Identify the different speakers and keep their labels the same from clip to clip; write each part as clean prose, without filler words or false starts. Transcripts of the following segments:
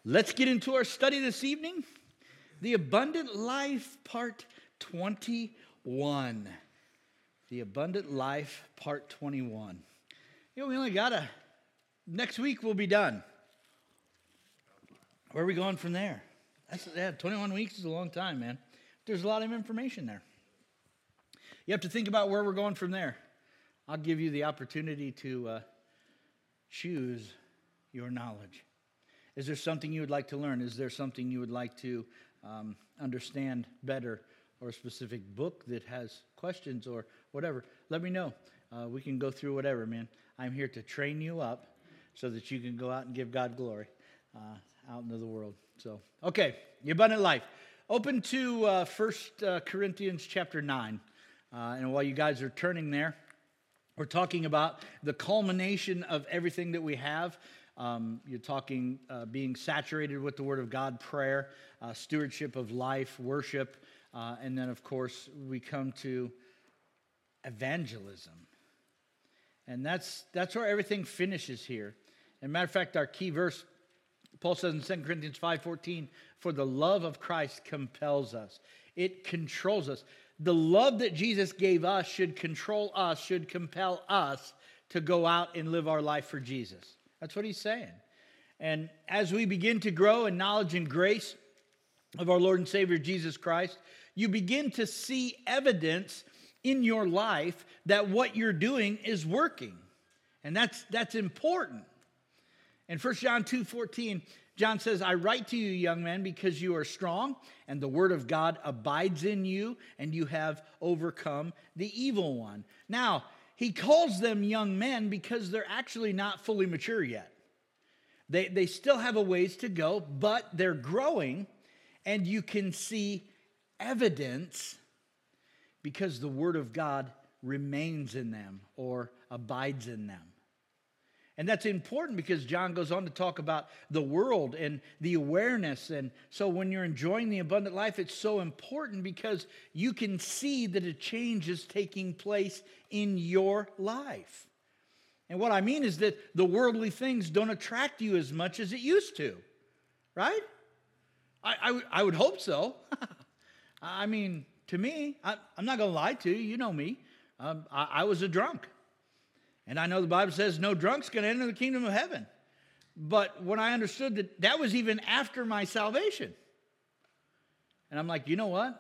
Speaker 1: Let's get into our study this evening. The Abundant Life, Part 21. The Abundant Life, Part 21. We only got next week we'll be done. Where are we going from there? 21 weeks is a long time, man. There's a lot of information there. You have to think about where we're going from there. I'll give you the opportunity to choose your knowledge. Is there something you would like to learn? Is there something you would like to understand better, or a specific book that has questions or whatever? Let me know. We can go through whatever, man. I'm here to train you up so that you can go out and give God glory out into the world. So, okay, the abundant life. Open to 1 Corinthians chapter 9. And while you guys are turning there, we're talking about the culmination of everything that we have. You're talking being saturated with the Word of God, prayer, stewardship of life, worship, and then, of course, we come to evangelism. And that's where everything finishes here. As a matter of fact, our key verse, Paul says in 2 Corinthians 5:14, "For the love of Christ compels us." It controls us. The love that Jesus gave us should control us, should compel us to go out and live our life for Jesus. That's what he's saying. And as we begin to grow in knowledge and grace of our Lord and Savior Jesus Christ, you begin to see evidence in your life that what you're doing is working. And that's important. In 1 John 2:14, John says, "I write to you, young men, because you are strong, and the word of God abides in you, and you have overcome the evil one." Now, he calls them young men because they're actually not fully mature yet. They still have a ways to go, but they're growing, and you can see evidence because the word of God remains in them or abides in them. And that's important because John goes on to talk about the world and the awareness. And so when you're enjoying the abundant life, it's so important because you can see that a change is taking place in your life. And what I mean is that the worldly things don't attract you as much as it used to, right? I would hope so. I mean, to me, I'm not going to lie to you. You know me. I was a drunk. And I know the Bible says no drunk's going to enter the kingdom of heaven. But when I understood that was even after my salvation. And I'm like, you know what?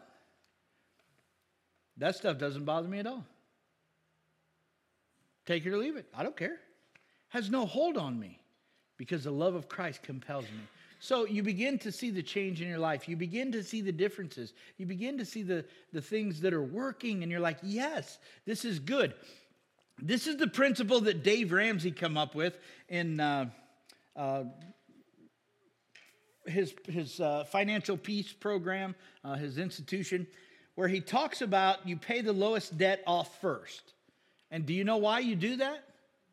Speaker 1: That stuff doesn't bother me at all. Take it or leave it. I don't care. Has no hold on me because the love of Christ compels me. So you begin to see the change in your life. You begin to see the differences. You begin to see the things that are working. And you're like, yes, this is good. This is the principle that Dave Ramsey come up with in his financial peace program, his institution, where he talks about you pay the lowest debt off first. And do you know why you do that?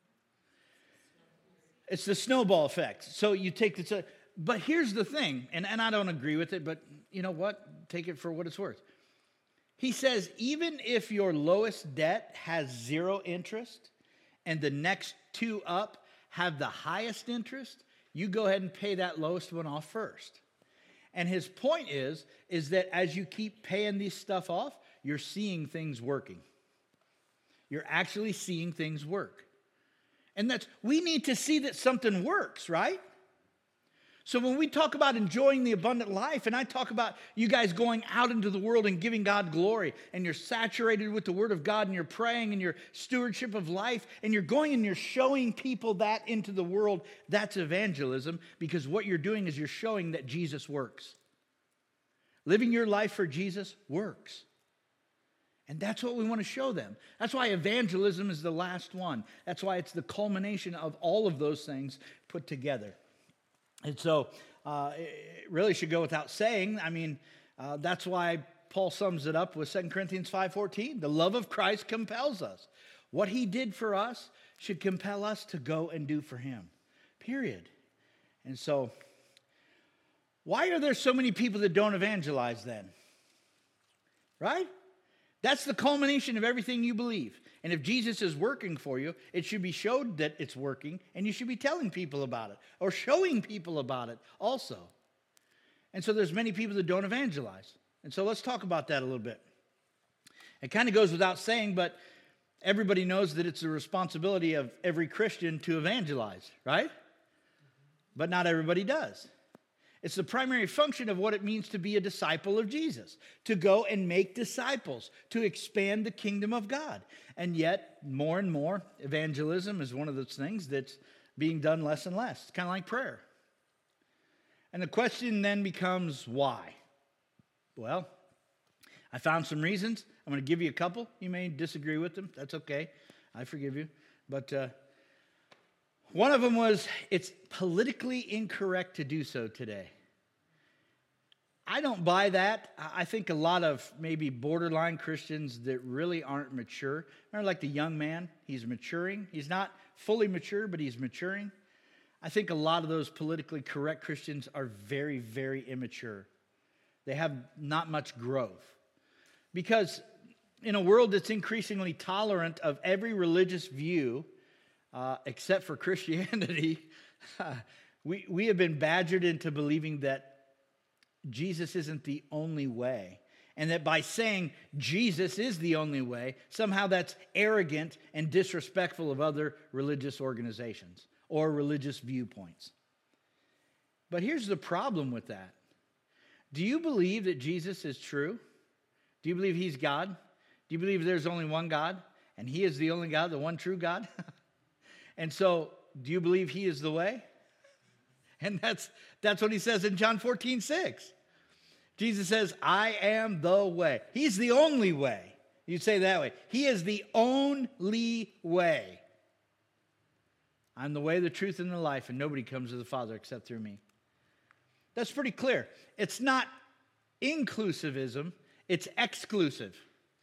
Speaker 1: It's the snowball effect. So you take the... But here's the thing, and I don't agree with it, but you know what? Take it for what it's worth. He says, even if your lowest debt has 0 interest and the next 2 up have the highest interest, you go ahead and pay that lowest one off first. And his point is that as you keep paying this stuff off, you're seeing things working. You're actually seeing things work. And we need to see that something works, right? So when we talk about enjoying the abundant life, and I talk about you guys going out into the world and giving God glory, and you're saturated with the Word of God, and you're praying, and your stewardship of life, and you're going and you're showing people that into the world, that's evangelism, because what you're doing is you're showing that Jesus works. Living your life for Jesus works. And that's what we want to show them. That's why evangelism is the last one. That's why it's the culmination of all of those things put together. And so it really should go without saying. I mean, that's why Paul sums it up with 2 Corinthians 5:14. The love of Christ compels us. What he did for us should compel us to go and do for him. Period. And so, why are there so many people that don't evangelize then? Right? That's the culmination of everything you believe. And if Jesus is working for you, it should be showed that it's working, and you should be telling people about it or showing people about it also. And so there's many people that don't evangelize. And so let's talk about that a little bit. It kind of goes without saying, but everybody knows that it's the responsibility of every Christian to evangelize, right? But not everybody does. It's the primary function of what it means to be a disciple of Jesus, to go and make disciples, to expand the kingdom of God. And yet, more and more, evangelism is one of those things that's being done less and less. It's kind of like prayer. And the question then becomes, why? Well, I found some reasons. I'm going to give you a couple. You may disagree with them. That's okay. I forgive you. But one of them was, it's politically incorrect to do so today. I don't buy that. I think a lot of maybe borderline Christians that really aren't mature. Remember, like the young man, he's maturing. He's not fully mature, but he's maturing. I think a lot of those politically correct Christians are very, very immature. They have not much growth. Because in a world that's increasingly tolerant of every religious view, except for Christianity, we have been badgered into believing that Jesus isn't the only way. And that by saying Jesus is the only way, somehow that's arrogant and disrespectful of other religious organizations or religious viewpoints. But here's the problem with that. Do you believe that Jesus is true? Do you believe he's God? Do you believe there's only one God? And he is the only God, the one true God? And so, do you believe he is the way? And that's what he says in John 14:6. Jesus says, I am the way. He's the only way. You say that way. He is the only way. I'm the way, the truth, and the life, and nobody comes to the Father except through me. That's pretty clear. It's not inclusivism, it's exclusive.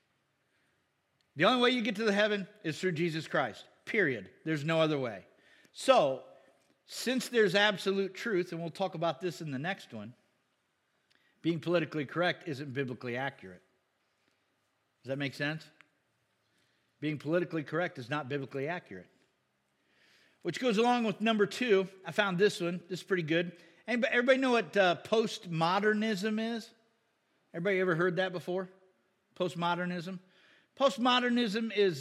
Speaker 1: The only way you get to the heaven is through Jesus Christ, period. There's no other way. So, since there's absolute truth, and we'll talk about this in the next one, being politically correct isn't biblically accurate. Does that make sense? Being politically correct is not biblically accurate. Which goes along with number 2. I found this one. This is pretty good. Everybody know what postmodernism is? Everybody ever heard that before? Postmodernism? Postmodernism is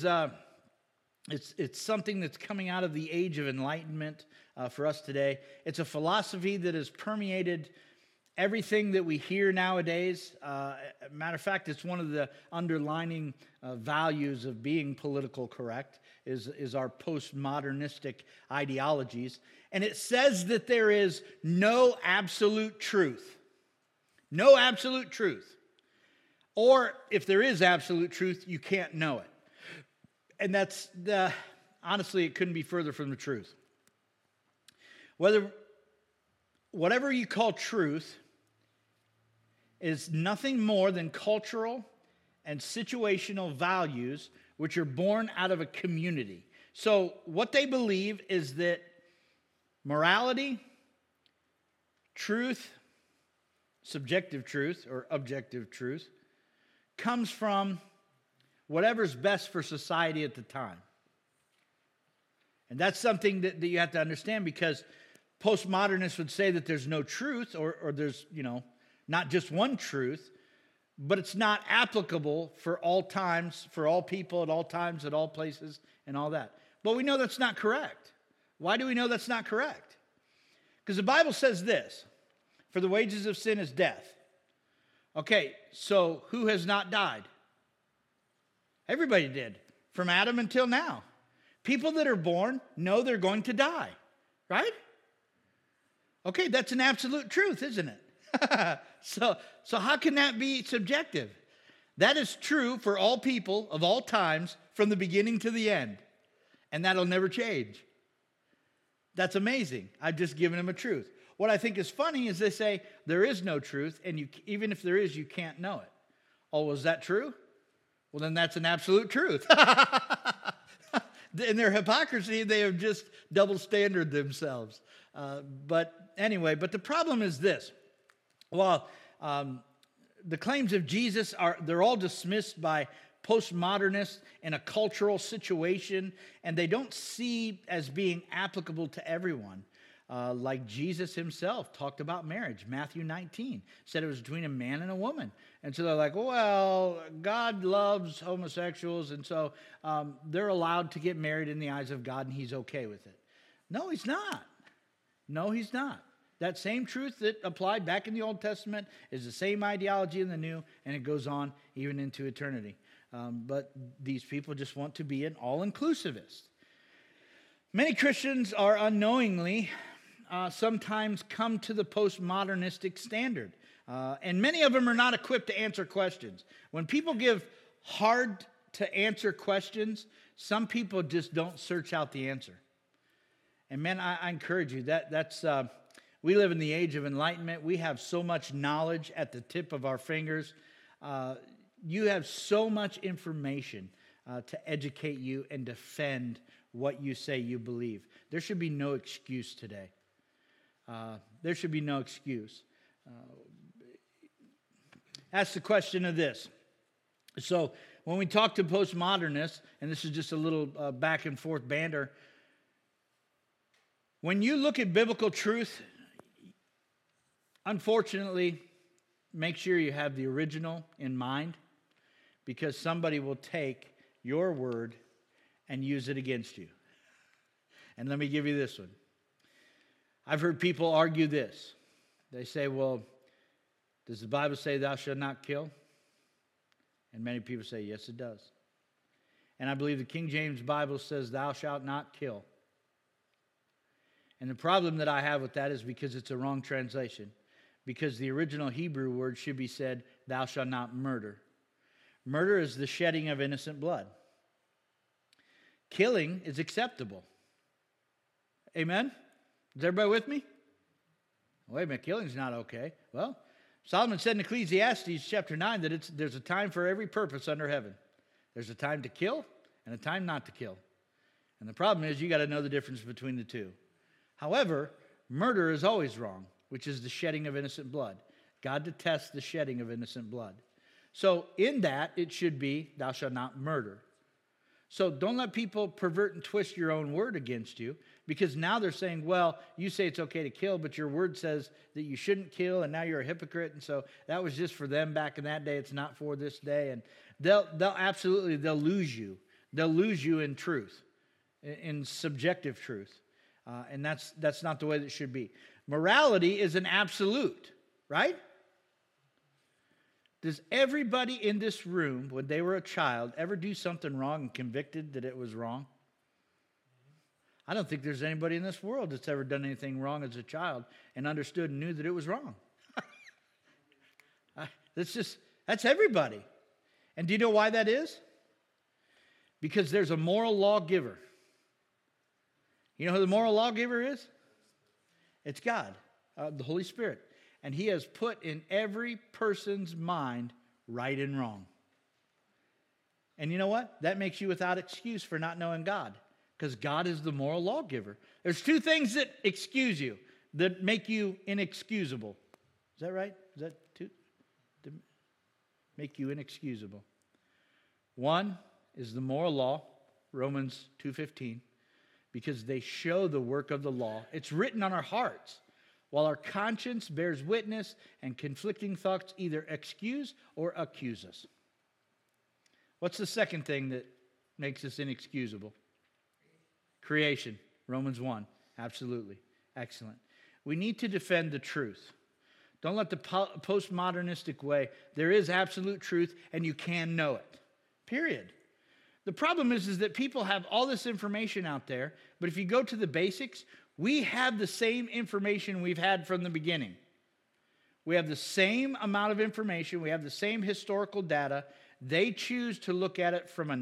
Speaker 1: it's something that's coming out of the age of enlightenment for us today. It's a philosophy that has permeated everything that we hear nowadays. Matter of fact, it's one of the underlining values of being political correct is our postmodernistic ideologies. And it says that there is no absolute truth. No absolute truth. Or if there is absolute truth, you can't know it. And that's, honestly, it couldn't be further from the truth. Whatever you call truth is nothing more than cultural and situational values which are born out of a community. So what they believe is that morality, truth, subjective truth or objective truth, comes from whatever's best for society at the time. And that's something that you have to understand, because postmodernists would say that there's no truth or there's, not just one truth, but it's not applicable for all times, for all people at all times, at all places, and all that. But we know that's not correct. Why do we know that's not correct? Because the Bible says this, for the wages of sin is death. Okay, so who has not died? Everybody did, from Adam until now. People that are born know they're going to die, right? Okay, that's an absolute truth, isn't it? So how can that be subjective? That is true for all people of all times from the beginning to the end. And that'll never change. That's amazing. I've just given them a truth. What I think is funny is they say there is no truth, and even if there is, you can't know it. Oh, was that true? Well, then that's an absolute truth. In their hypocrisy, they have just double standard themselves. But anyway, the problem is this. While the claims of Jesus they're all dismissed by postmodernist in a cultural situation, and they don't see as being applicable to everyone. Like Jesus himself talked about marriage. Matthew 19 said it was between a man and a woman. And so they're like, well, God loves homosexuals, and so they're allowed to get married in the eyes of God, and he's okay with it. No, he's not. No, he's not. That same truth that applied back in the Old Testament is the same ideology in the New, and it goes on even into eternity. But these people just want to be an all-inclusivist. Many Christians are unknowingly sometimes come to the postmodernistic standard. And many of them are not equipped to answer questions. When people give hard-to-answer questions, some people just don't search out the answer. And man, I encourage you, we live in the age of enlightenment. We have so much knowledge at the tip of our fingers. You have so much information to educate you and defend what you say you believe. There should be no excuse today. There should be no excuse. Ask the question of this. So when we talk to postmodernists, and this is just a little back and forth banter, when you look at biblical truth, unfortunately, make sure you have the original in mind, because somebody will take your word and use it against you. And let me give you this one. I've heard people argue this. They say, well, does the Bible say thou shalt not kill? And many people say, yes, it does. And I believe the King James Bible says thou shalt not kill. And the problem that I have with that is because it's a wrong translation. Because the original Hebrew word should be said, thou shalt not murder. Murder is the shedding of innocent blood. Killing is acceptable. Amen? Is everybody with me? Wait a minute, killing's not okay. Well, Solomon said in Ecclesiastes chapter 9 that there's a time for every purpose under heaven. There's a time to kill and a time not to kill. And the problem is you got to know the difference between the two. However, murder is always wrong, which is the shedding of innocent blood. God detests the shedding of innocent blood. So in that, it should be, thou shalt not murder. So don't let people pervert and twist your own word against you, because now they're saying, well, you say it's okay to kill, but your word says that you shouldn't kill, and now you're a hypocrite, and so that was just for them back in that day. It's not for this day. And they'll lose you. They'll lose you in truth, in subjective truth. And that's not the way that it should be. Morality is an absolute, right? Does everybody in this room, when they were a child, ever do something wrong and convicted that it was wrong? I don't think there's anybody in this world that's ever done anything wrong as a child and understood and knew that it was wrong. That's everybody. And do you know why that is? Because there's a moral lawgiver. You know who the moral lawgiver is? It's God, the Holy Spirit. And he has put in every person's mind right and wrong. And you know what? That makes you without excuse for not knowing God, because God is the moral lawgiver. There's two things that excuse you, that make you inexcusable. Is that right? Is that two? To make you inexcusable. One is the moral law, Romans 2:15. Because they show the work of the law. It's written on our hearts, while our conscience bears witness and conflicting thoughts either excuse or accuse us. What's the second thing that makes us inexcusable? Creation, Romans 1. Absolutely. Excellent. We need to defend the truth. Don't let the postmodernistic way. There is absolute truth, and you can know it. Period. The problem is that people have all this information out there, but if you go to the basics, we have the same information we've had from the beginning. We have the same amount of information. We have the same historical data. They choose to look at it from a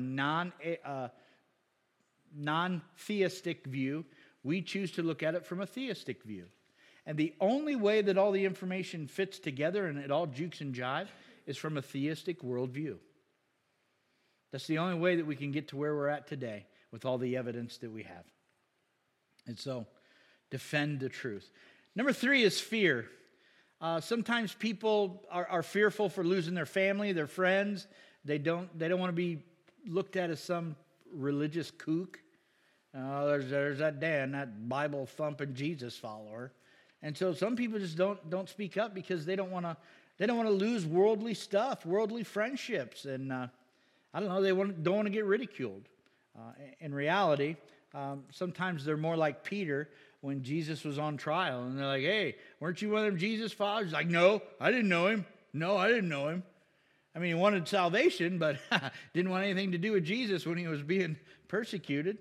Speaker 1: non-theistic view. We choose to look at it from a theistic view. And the only way that all the information fits together and it all jukes and jives is from a theistic worldview. That's the only way that we can get to where we're at today with all the evidence that we have. And so, defend the truth. Number 3 is fear. Sometimes people are fearful for losing their family, their friends, They don't want to be looked at as some religious kook. There's that Dan, that Bible thumping Jesus follower. And so some people just don't speak up because they don't want to lose worldly stuff, worldly friendships, and I don't know, don't want to get ridiculed. In reality, sometimes they're more like Peter when Jesus was on trial, and they're like, "Hey, weren't you one of them Jesus followers?" He's like, "No, I didn't know him. No, I didn't know him." I mean, he wanted salvation, but didn't want anything to do with Jesus when he was being persecuted.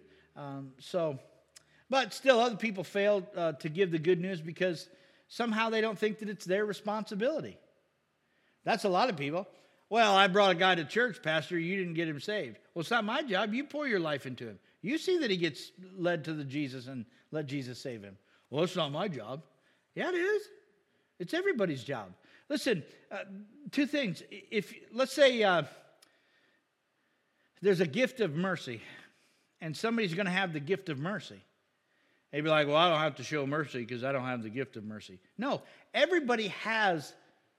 Speaker 1: But still, other people fail to give the good news because somehow they don't think that it's their responsibility. That's a lot of people. Well, I brought a guy to church, Pastor. You didn't get him saved. Well, it's not my job. You pour your life into him. You see that he gets led to the Jesus and let Jesus save him. Well, it's not my job. Yeah, it is. It's everybody's job. Listen, two things. Let's say there's a gift of mercy, and somebody's going to have the gift of mercy. They'd be like, "Well, I don't have to show mercy because I don't have the gift of mercy." No, everybody has,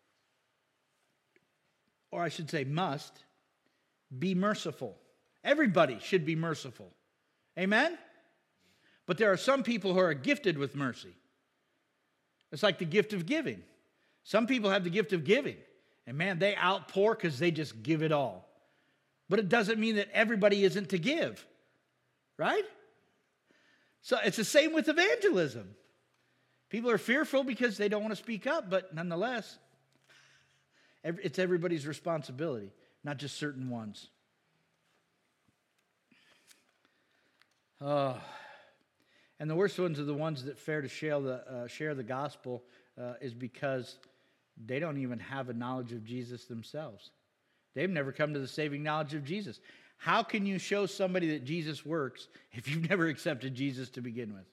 Speaker 1: or I should say must, be merciful. Everybody should be merciful. Amen? But there are some people who are gifted with mercy. It's like the gift of giving. Some people have the gift of giving. And man, they outpour because they just give it all. But it doesn't mean that everybody isn't to give. Right? So it's the same with evangelism. People are fearful because they don't want to speak up, but nonetheless, it's everybody's responsibility, not just certain ones. And the worst ones are the ones that fail to share the gospel is because they don't even have a knowledge of Jesus themselves. They've never come to the saving knowledge of Jesus. How can you show somebody that Jesus works if you've never accepted Jesus to begin with?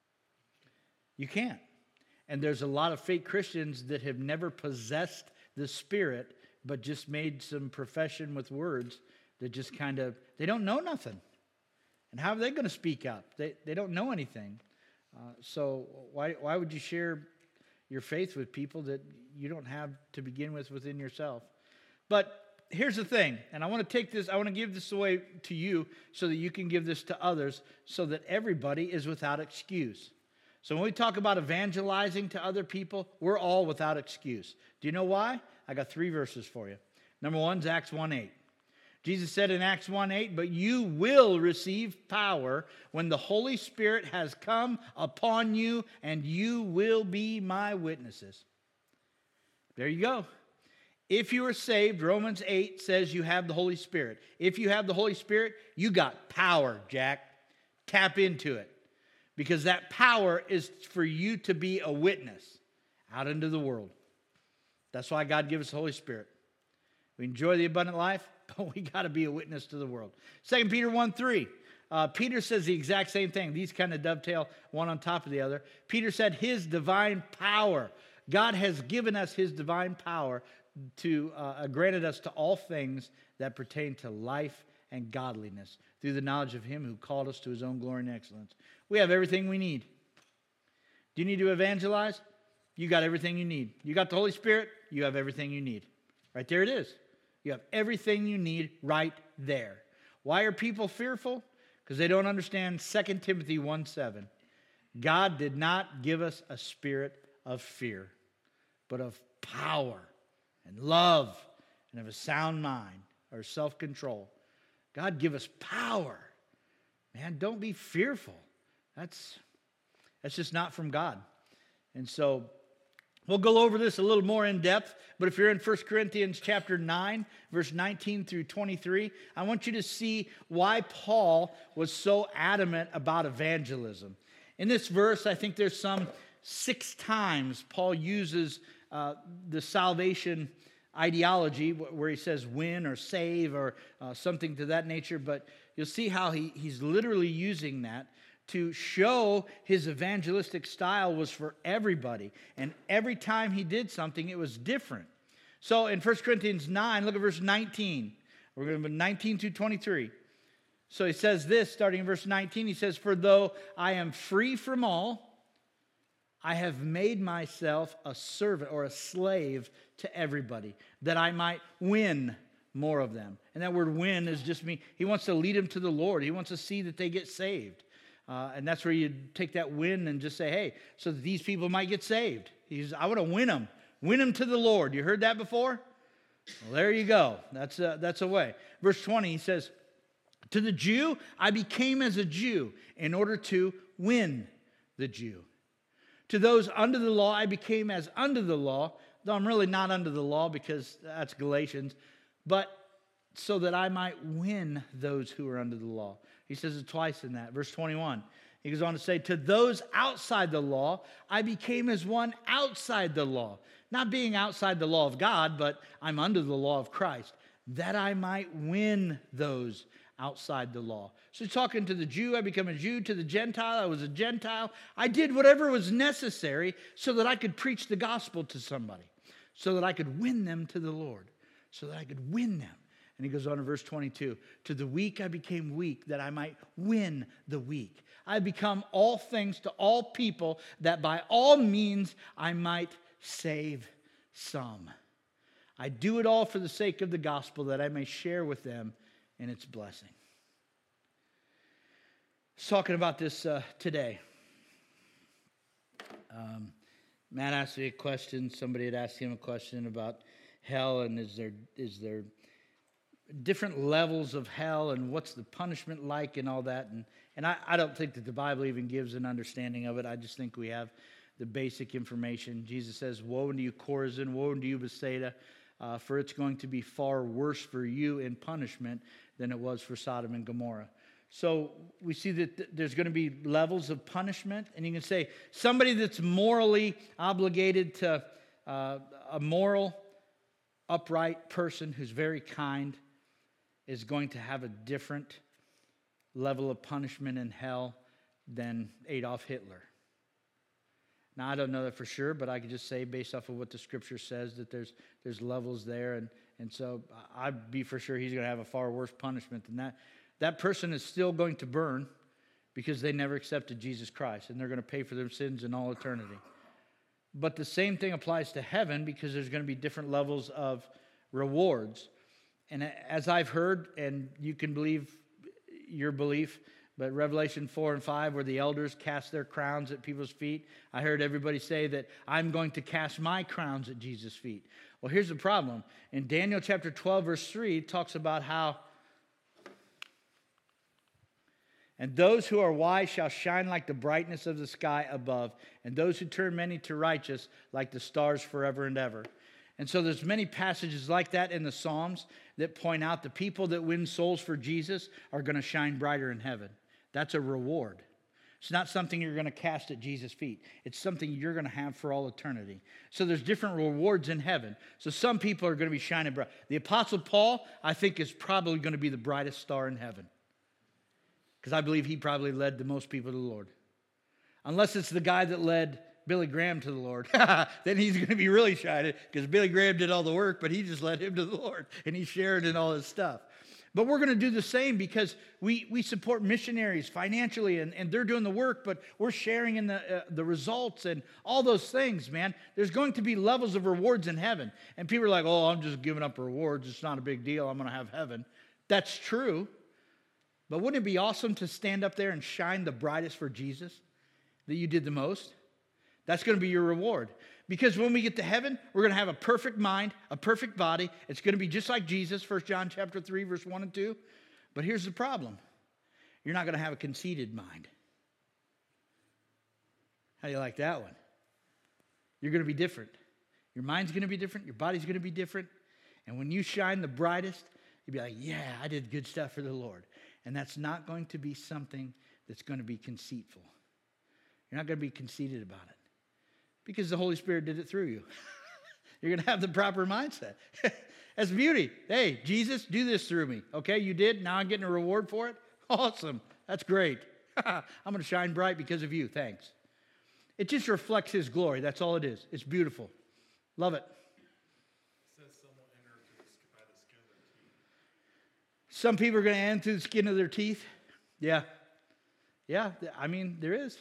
Speaker 1: You can't. And there's a lot of fake Christians that have never possessed the Spirit, but just made some profession with words that just they don't know nothing. And how are they going to speak up? They don't know anything. So why would you share your faith with people that you don't have to begin with within yourself? But here's the thing, and I want to give this away to you so that you can give this to others so that everybody is without excuse. So when we talk about evangelizing to other people, we're all without excuse. Do you know why? I got 3 verses for you. Number 1 is Acts 1:8. Jesus said in Acts 1:8, "But you will receive power when the Holy Spirit has come upon you, and you will be my witnesses." There you go. If you are saved, Romans 8 says you have the Holy Spirit. If you have the Holy Spirit, you got power, Jack. Tap into it. Because that power is for you to be a witness out into the world. That's why God gives us the Holy Spirit. We enjoy the abundant life, but we got to be a witness to the world. 2 Peter 1:3. Peter says the exact same thing. These kind of dovetail one on top of the other. Peter said his divine power. God has given us his divine power to granted us to all things that pertain to life and godliness through the knowledge of him who called us to his own glory and excellence. We have everything we need. Do you need to evangelize? You got everything you need. You got the Holy Spirit, you have everything you need. Right there it is. You have everything you need right there. Why are people fearful? Because they don't understand 2 Timothy 1:7. God did not give us a spirit of fear, but of power and love and of a sound mind or self-control. God give us power. Man, don't be fearful. That's just not from God. And so we'll go over this a little more in depth, but if you're in 1 Corinthians chapter 9, verse 19 through 23, I want you to see why Paul was so adamant about evangelism. In this verse, I think there's some 6 times Paul uses the salvation ideology where he says win or save or something to that nature, but you'll see how he's literally using that to show his evangelistic style was for everybody. And every time he did something, it was different. So in 1 Corinthians 9, look at verse 19. We're going to be 19 to 23. So he says this, starting in verse 19, he says, "For though I am free from all, I have made myself a servant or a slave to everybody, that I might win more of them. And that word win is just me. He wants to lead them to the Lord. He wants to see that they get saved. And that's where you take that win and just say, hey, so that these people might get saved. I want to win them. Win them to the Lord. You heard that before? Well, there you go. That's a way. Verse 20, he says, to the Jew, I became as a Jew in order to win the Jew. To those under the law, I became as under the law, though I'm really not under the law because that's Galatians, but so that I might win those who are under the law. He says it twice in that. Verse 21, he goes on to say, to those outside the law, I became as one outside the law. Not being outside the law of God, but I'm under the law of Christ, that I might win those outside the law. So talking to the Jew, I become a Jew. To the Gentile, I was a Gentile. I did whatever was necessary so that I could preach the gospel to somebody, so that I could win them to the Lord, so that I could win them. And he goes on to verse 22, to the weak I became weak, that I might win the weak. I become all things to all people, that by all means I might save some. I do it all for the sake of the gospel, that I may share with them in its blessing. I was talking about this today. Matt asked me a question. Somebody had asked him a question about hell, and is there different levels of hell, and what's the punishment like, and all that. And I don't think that the Bible even gives an understanding of it. I just think we have the basic information. Jesus says, woe unto you, Chorazin, woe unto you, Bethsaida, for it's going to be far worse for you in punishment than it was for Sodom and Gomorrah. So we see that there's going to be levels of punishment, and you can say somebody that's morally obligated to a moral, upright person who's very kind is going to have a different level of punishment in hell than Adolf Hitler. Now, I don't know that for sure, but I could just say based off of what the Scripture says that there's levels there, and so I'd be for sure he's going to have a far worse punishment than that. That person is still going to burn because they never accepted Jesus Christ, and they're going to pay for their sins in all eternity. But the same thing applies to heaven because there's going to be different levels of rewards. And as I've heard, and you can believe your belief, but Revelation 4 and 5, where the elders cast their crowns at people's feet, I heard everybody say that I'm going to cast my crowns at Jesus' feet. Well, here's the problem. In Daniel chapter 12, verse 3, it talks about how, and those who are wise shall shine like the brightness of the sky above, and those who turn many to righteous like the stars forever and ever. And so there's many passages like that in the Psalms that point out the people that win souls for Jesus are going to shine brighter in heaven. That's a reward. It's not something you're going to cast at Jesus' feet. It's something you're going to have for all eternity. So there's different rewards in heaven. So some people are going to be shining bright. The Apostle Paul, I think, is probably going to be the brightest star in heaven, because I believe he probably led the most people to the Lord. Unless it's the guy that led Billy Graham to the Lord, then he's going to be really shining, because Billy Graham did all the work, but he just led him to the Lord, and he shared in all his stuff. But we're going to do the same because we support missionaries financially, and they're doing the work, but we're sharing in the results and all those things, man. There's going to be levels of rewards in heaven. And people are like, oh, I'm just giving up rewards. It's not a big deal. I'm going to have heaven. That's true. But wouldn't it be awesome to stand up there and shine the brightest for Jesus, that you did the most? That's going to be your reward. Because when we get to heaven, we're going to have a perfect mind, a perfect body. It's going to be just like Jesus, 1 John chapter 3, verse 1 and 2. But here's the problem. You're not going to have a conceited mind. How do you like that one? You're going to be different. Your mind's going to be different. Your body's going to be different. And when you shine the brightest, you'll be like, yeah, I did good stuff for the Lord. And that's not going to be something that's going to be conceitful. You're not going to be conceited about it, because the Holy Spirit did it through you. You're going to have the proper mindset. That's beauty. Hey, Jesus, do this through me. Okay, you did. Now I'm getting a reward for it. Awesome. That's great. I'm going to shine bright because of you. Thanks. It just reflects His glory. That's all it is. It's beautiful. Love it.
Speaker 2: It says some will enter by the skin of their teeth.
Speaker 1: Some people are going to enter through the skin of their teeth. Yeah. Yeah, I mean, there is.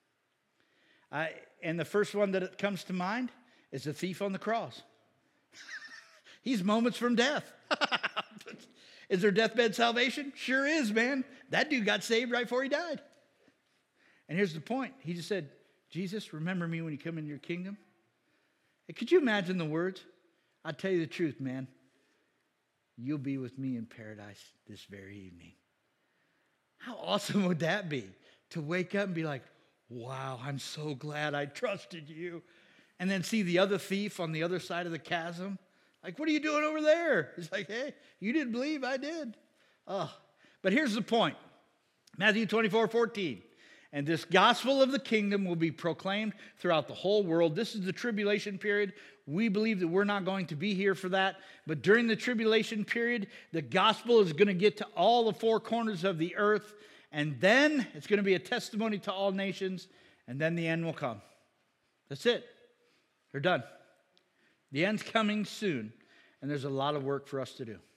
Speaker 1: And the first one that comes to mind is the thief on the cross. He's moments from death. Is there deathbed salvation? Sure is, man. That dude got saved right before he died. And here's the point. He just said, Jesus, remember me when you come into your kingdom. Hey, could you imagine the words? I'll tell you the truth, man. You'll be with me in paradise this very evening. How awesome would that be? To wake up and be like, wow, I'm so glad I trusted you. And then see the other thief on the other side of the chasm. Like, what are you doing over there? It's like, hey, you didn't believe, I did. Oh, but here's the point. Matthew 24:14. And this gospel of the kingdom will be proclaimed throughout the whole world. This is the tribulation period. We believe that we're not going to be here for that. But during the tribulation period, the gospel is going to get to all the four corners of the earth. And then it's going to be a testimony to all nations. And then the end will come. That's it. They're done. The end's coming soon, and there's a lot of work for us to do.